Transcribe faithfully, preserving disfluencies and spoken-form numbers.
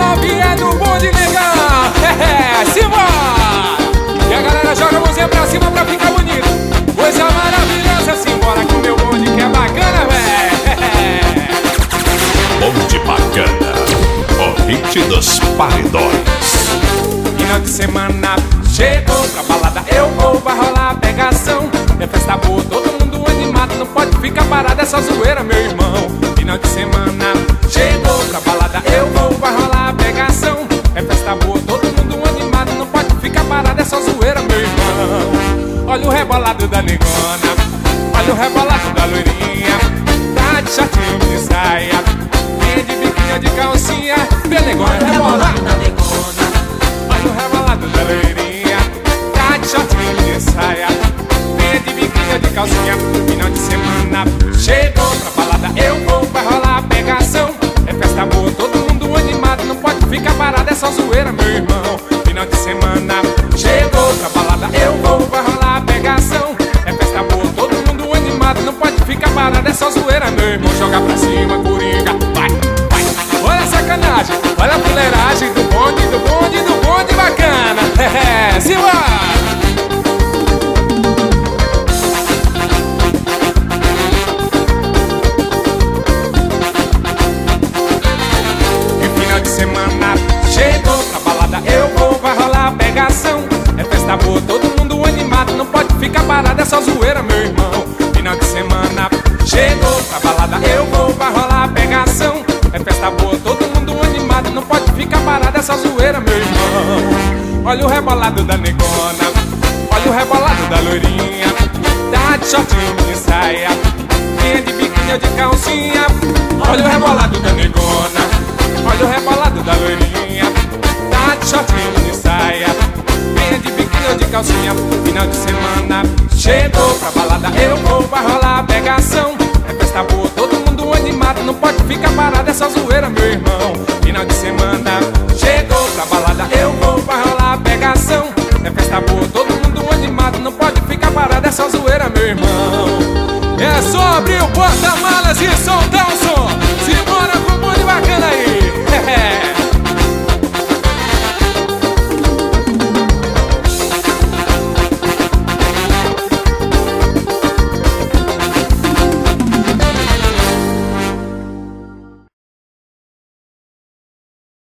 nove é no bonde legal. É, simbora! E a galera joga a mãozinha pra cima pra ficar bonito. Coisa maravilhosa, simbora que o meu bonde que é bacana, véi. Bonde Bacana, o hit dos paredões. Final de semana chegou pra balada, eu vou, vai rolar pegação. É festa boa, todo mundo animado, não pode ficar parado essa zoeira, meu irmão. Final de semana chegou pra balada, eu vou, vai rolar pegação. É festa boa, todo mundo animado, não pode ficar parado essa zoeira, meu irmão. Olha o rebolado da negona, olha o rebolado da loirinha. Tá de shortinho de saia, vem de biquinha de calcinha. Vê negona rebolado da negona, olha o rebolado da loirinha. Tá de shortinho de saia, vem de biquinha de calcinha. Final de semana chegou pra balada, eu vou, vai rolar pegação. É festa boa, todo mundo animado, não pode ficar parado essa zoeira, meu irmão. Final de semana chegou pra balada, eu vou, vai rolar pegação. É festa boa, todo mundo animado, não pode ficar parado essa zoeira, meu irmão. Joga pra cima, coringa, vai, vai. Olha a sacanagem, olha a fuleiragem do bonde, do bonde, do bonde bacana. É, simbora! Semana chegou pra balada, eu vou, vai rolar pegação. É festa boa, todo mundo animado, não pode ficar parado essa zoeira, meu irmão. Final de semana chegou pra balada, eu vou, vai rolar pegação. É festa boa, todo mundo animado, não pode ficar parado essa zoeira, meu irmão. Olha o rebolado da negona, olha o rebolado da loirinha. Tá de shortinho de saia, vinha de biquinha de calcinha. Olha o rebolado da negona, olha o rebolado da loirinha. Tá de shortinho de saia, venha de biquíni ou de calcinha. Final de semana chegou pra balada, eu vou, vai rolar pegação. É festa boa, todo mundo animado, não pode ficar parado essa zoeira, meu irmão. Final de semana chegou pra balada, eu vou, vai rolar pegação. É festa boa, todo mundo animado, não pode ficar parado essa zoeira, meu irmão. É só abrir o porta-malas e soltar